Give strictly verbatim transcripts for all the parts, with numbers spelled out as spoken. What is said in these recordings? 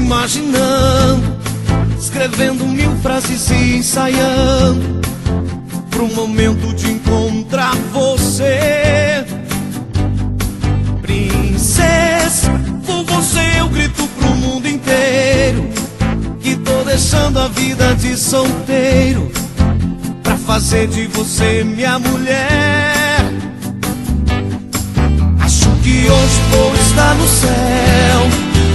imaginando, escrevendo mil frases e ensaiando pro momento de encontrar você. Princesa, por você eu grito pro mundo inteiro que tô deixando a vida de solteiro pra fazer de você minha mulher. Acho que hoje vou estar no céu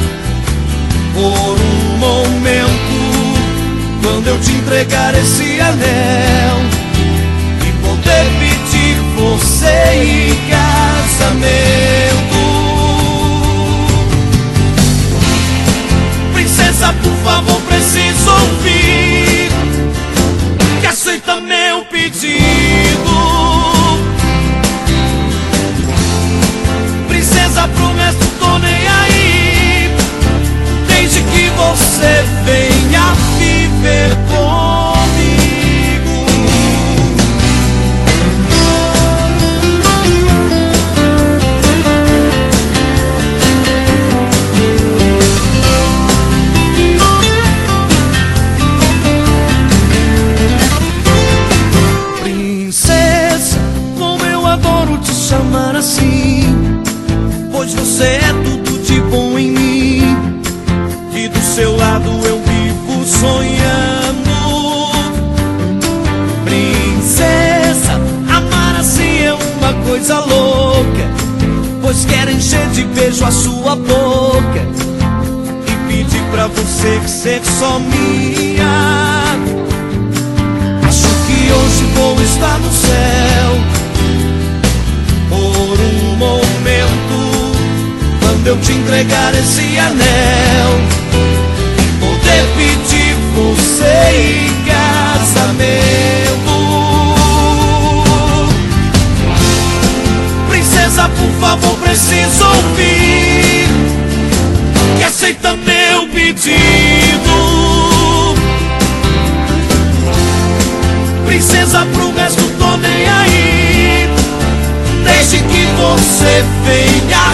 por um momento, quando eu te entregar esse anel e poder pedir você em casamento. Princesa, por favor, preciso ouvir que aceita meu pedido. Princesa, pro resto tô nem aí, desde que você venha viver comigo. Princesa, como eu adoro te chamar assim, pois você é tudo de bom em mim, e do seu lado eu vivo sonhando. Princesa, amar assim é uma coisa louca, pois quero encher de beijo a sua boca e pedir pra você ser só minha. Acho que hoje vou estar no céu por um momento, quando eu te entregar esse anel e poder pedir você em casamento. Princesa, por favor, preciso ouvir que aceita meu pedido. Princesa, pro resto tô nem aí, desde que você venha